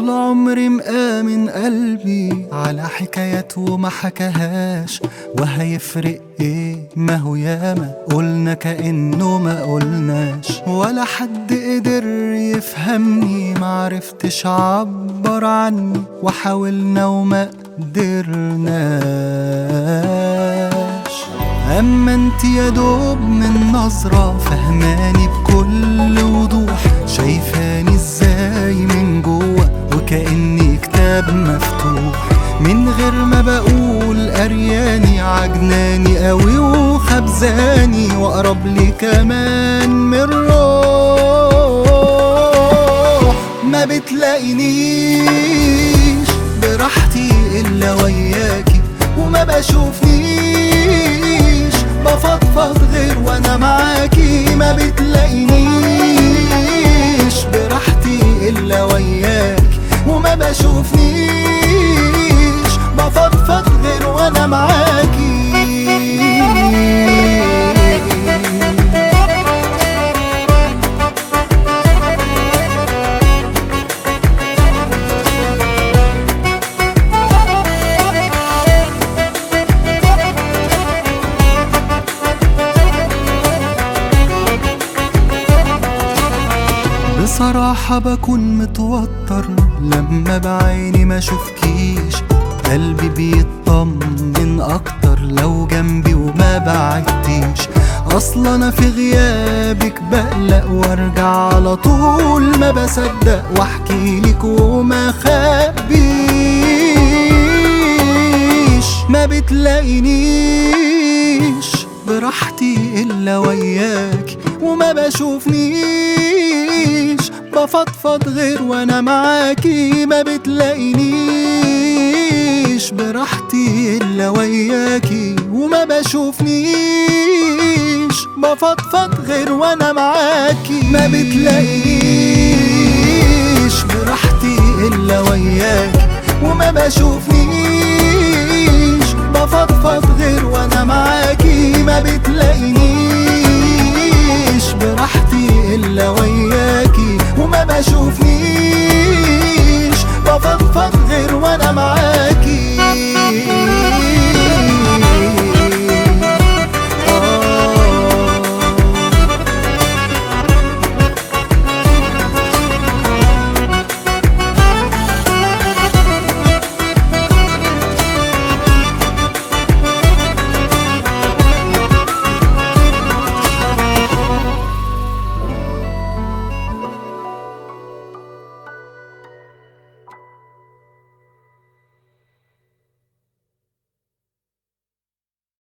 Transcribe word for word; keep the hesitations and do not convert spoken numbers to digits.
طول عمري مآمن قلبي على حكايات وما حكاهاش، وهيفرق ايه؟ ما هو ياما قلنا كأنه ما قلناش، ولا حد قدر يفهمني، معرفتش عبر عني، وحاولنا وما قدرناش. اما انت يا دوب من نظرة فهماني بكل وضوح، شايفاني ازاي من جوه وكأني كتاب مفتوح، من غير ما بقول قرياني، عجناني قوي وخبزاني، واقرب لي كمان من روح. ما بتلاقينيش براحتي الا وياكي، وما بشوفنيش بفضفض غير وانا معاكي. ما بتلاقينيش براحتي الا وياكي، وما بشوفنيش بفضفض غير وانا معاكي. بصراحة بكون متوتر لما بعيني ما شوفكيش، قلبي بيطمن اكتر لو جنبي وما بعدتيش. اصلا انا في غيابك بقلق وارجع على طول، ما بصدق واحكي لك وما خبيش. ما بتلاقينيش براحتي الا وياك، وما بشوفنيش بفضفض غير وانا معاكي. ما بتلاقينيش براحتي الا وياكي، وما بشوفنيش بفضفض غير وانا معاكي. ما بتلاقينيش براحتي الا وياكي، وما بشوفنيش بفضفض غير وانا معاكي. ما بتلاقينيش براحتي الا وياكي، وما بشوفنيش